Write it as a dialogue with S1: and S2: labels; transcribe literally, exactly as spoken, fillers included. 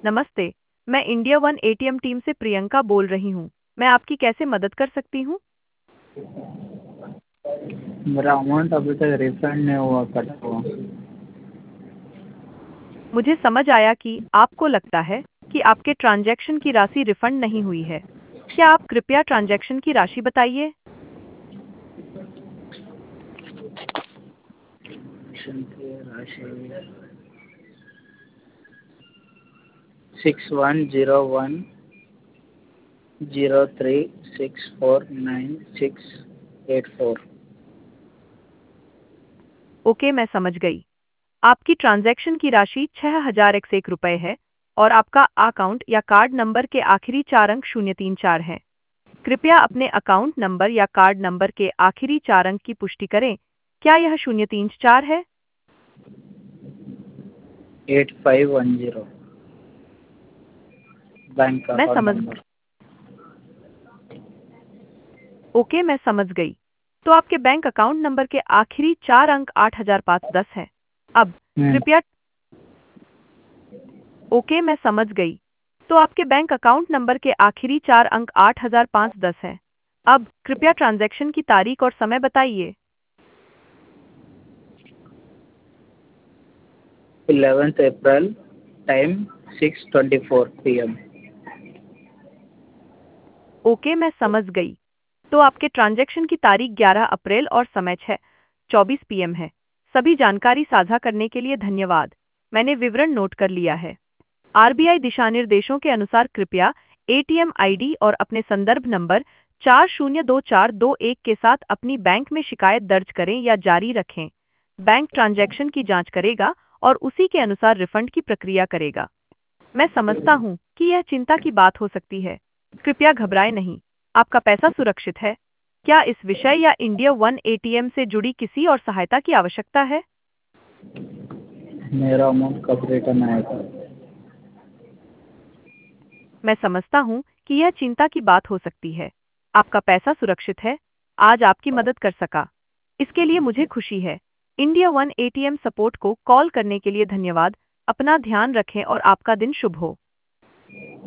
S1: नमस्ते, मैं India one ATM team से प्रियंका बोल रही हूँ। मैं आपकी कैसे मदद कर सकती हूँ?
S2: मेरा अमाउंट अभी तक रिफंड नहीं हुआ कटा हुआ।
S1: मुझे समझ आया कि आपको लगता है कि आपके ट्रांजैक्शन की राशि रिफंड नहीं हुई है। क्या आप कृपया ट्रांजैक्शन की राशि बताइए?
S2: Six one zero one zero three six four nine six eight four.
S1: Okay, मैं समझ गई। आपकी ट्रांजैक्शन की राशि छह हजार एक सौ एक रुपये है और आपका अकाउंट या कार्ड नंबर के आखिरी चार अंक शून्य तीन चार हैं। कृपया अपने अकाउंट नंबर या कार्ड नंबर के आखिरी चार अंक की पुष्टि करें। क्या यह शून्य तीन चार है?
S2: Eight five one zero bank
S1: मैं
S2: अकाउंट
S1: समझ
S2: नंबर।
S1: ओके, मैं समझ गई। तो आपके बैंक अकाउंट नंबर के आखिरी चार अंक आठ हजार पाँच सौ दस है। अब
S2: हम्म,
S1: कृपया ओके, मैं समझ गई। तो आपके बैंक अकाउंट नंबर के आखिरी चार अंक आठ हजार पाँच सौ दस है। अब कृपया ट्रांजैक्शन की तारीख और समय बताइए।
S2: Eleventh April, time six twenty four P M.
S1: Okay, मैं समझ गई। तो आपके ट्रांजैक्शन की तारीख ग्यारह अप्रैल और समय छह चौबीस पीएम है। सभी जानकारी साझा करने के लिए धन्यवाद। मैंने विवरण नोट कर लिया है। आरबीआई दिशानिर्देशों के अनुसार कृपया एटीएम आईडी और अपने संदर्भ नंबर चार शून्य दो चार दो एक के साथ अपनी बैंक में शिकायत दर्ज करें या जारी रखें। बैंक ट्रांजैक्शन की जांच करेगा और उसी के अनुसार रिफंड की प्रक्रिया करेगा। मैं समझता हूँ कि यह चिंता की बात हो सकती है। कृपया घबराएं नहीं, आपका पैसा सुरक्षित है। क्या इस विषय या इंडिया वन एटीएम से जुड़ी किसी और सहायता की आवश्यकता है?
S2: मेरा अमाउंट कब रिटर्न आएगा?
S1: मैं समझता हूँ कि यह चिंता की बात हो सकती है। आपका पैसा सुरक्षित है। आज आपकी मदद कर सका, इसके लिए मुझे खुशी है। इंडिया वन एटीएम सपोर्ट को कॉल करने के लिए धन्यवाद। अपना ध्यान रखें और आपका दिन शुभ हो।